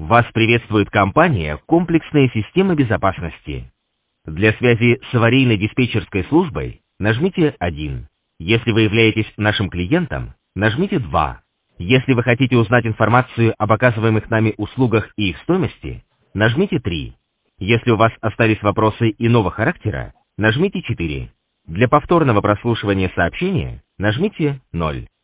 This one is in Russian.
Вас приветствует компания «Комплексные системы безопасности». Для связи с аварийной диспетчерской службой нажмите 1. Если вы являетесь нашим клиентом, нажмите 2. Если вы хотите узнать информацию об оказываемых нами услугах и их стоимости, нажмите 3. Если у вас остались вопросы иного характера, нажмите 4. Для повторного прослушивания сообщения нажмите 0.